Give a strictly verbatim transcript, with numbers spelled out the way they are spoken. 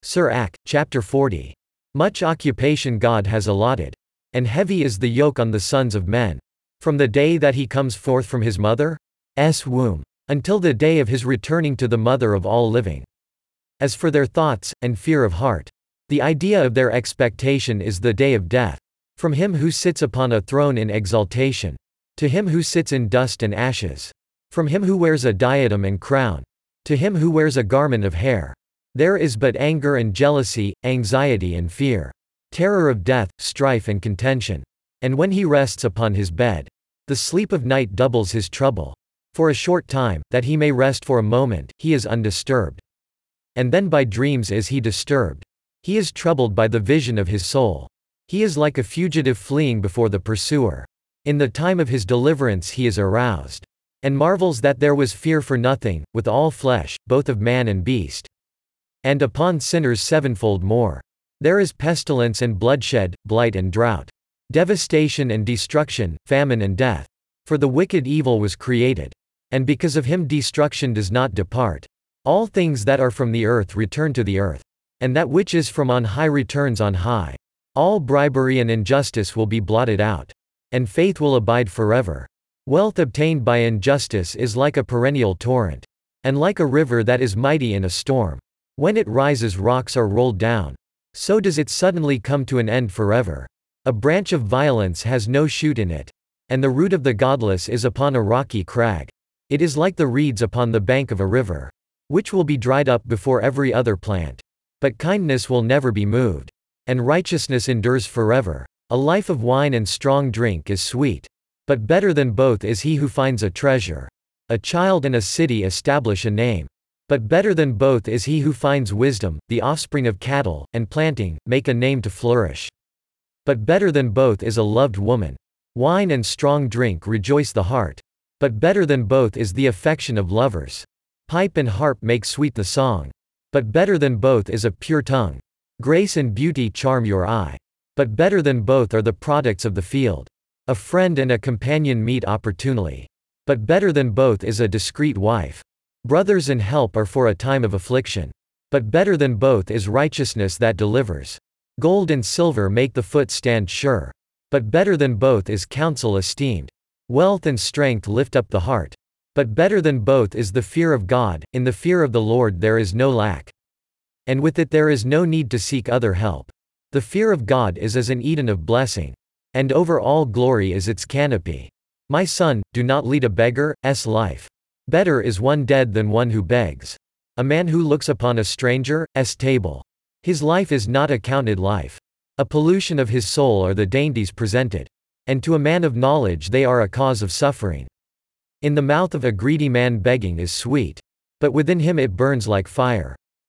Sirach, chapter forty. Much occupation God has allotted. And heavy is the yoke on the sons of men. From the day that he comes forth from his mother's womb, until the day of his returning to the mother of all living. As for their thoughts, and fear of heart, the idea of their expectation is the day of death. From him who sits upon a throne in exaltation, to him who sits in dust and ashes. From him who wears a diadem and crown, to him who wears a garment of hair. There is but anger and jealousy, anxiety and fear. Terror of death, strife and contention. And when he rests upon his bed, the sleep of night doubles his trouble. For a short time, that he may rest for a moment, he is undisturbed. And then by dreams is he disturbed. He is troubled by the vision of his soul. He is like a fugitive fleeing before the pursuer. In the time of his deliverance he is aroused. And marvels that there was fear for nothing, with all flesh, both of man and beast. And upon sinners sevenfold more. There is pestilence and bloodshed, blight and drought. Devastation and destruction, famine and death. For the wicked evil was created. And because of him destruction does not depart. All things that are from the earth return to the earth. And that which is from on high returns on high. All bribery and injustice will be blotted out. And faith will abide forever. Wealth obtained by injustice is like a perennial torrent. And like a river that is mighty in a storm. When it rises rocks are rolled down. So does it suddenly come to an end forever. A branch of violence has no shoot in it. And the root of the godless is upon a rocky crag. It is like the reeds upon the bank of a river, which will be dried up before every other plant. But kindness will never be moved. And righteousness endures forever. A life of wine and strong drink is sweet. But better than both is he who finds a treasure. A child and a city establish a name. But better than both is he who finds wisdom, the offspring of cattle, and planting, make a name to flourish. But better than both is a loved woman. Wine and strong drink rejoice the heart. But better than both is the affection of lovers. Pipe and harp make sweet the song. But better than both is a pure tongue. Grace and beauty charm your eye. But better than both are the products of the field. A friend and a companion meet opportunely. But better than both is a discreet wife. Brothers and help are for a time of affliction. But better than both is righteousness that delivers. Gold and silver make the foot stand sure. But better than both is counsel esteemed. Wealth and strength lift up the heart. But better than both is the fear of God. In the fear of the Lord there is no lack. And with it there is no need to seek other help. The fear of God is as an Eden of blessing. And over all glory is its canopy. My son, do not lead a beggar's life. Better is one dead than one who begs. A man who looks upon a stranger's table. His life is not accounted life. A pollution of his soul are the dainties presented. And to a man of knowledge they are a cause of suffering. In the mouth of a greedy man begging is sweet. But within him it burns like fire.